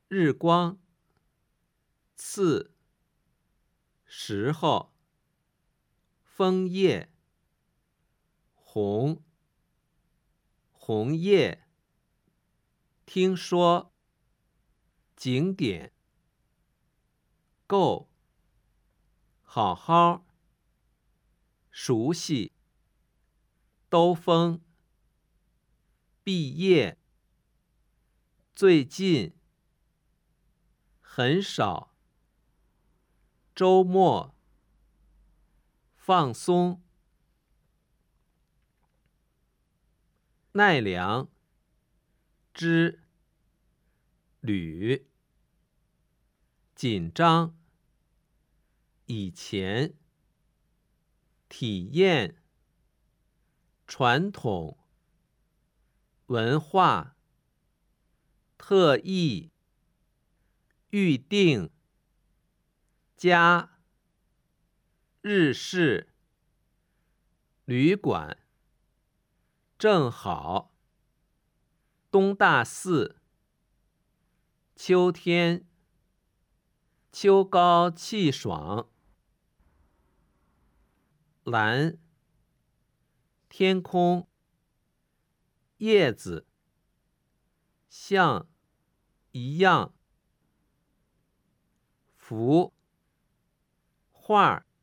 日光，次，时候，枫叶，红，红叶，听说，景点，够，好好，熟悉，兜风，毕业，最近，很少，周末，放松，奈良，之，旅，紧张，以前，体验，传统，文化，特意，预定，家，日式，旅馆，正好，东大寺，秋天，秋高气爽，蓝，天空，叶子，像，一样，幅，画。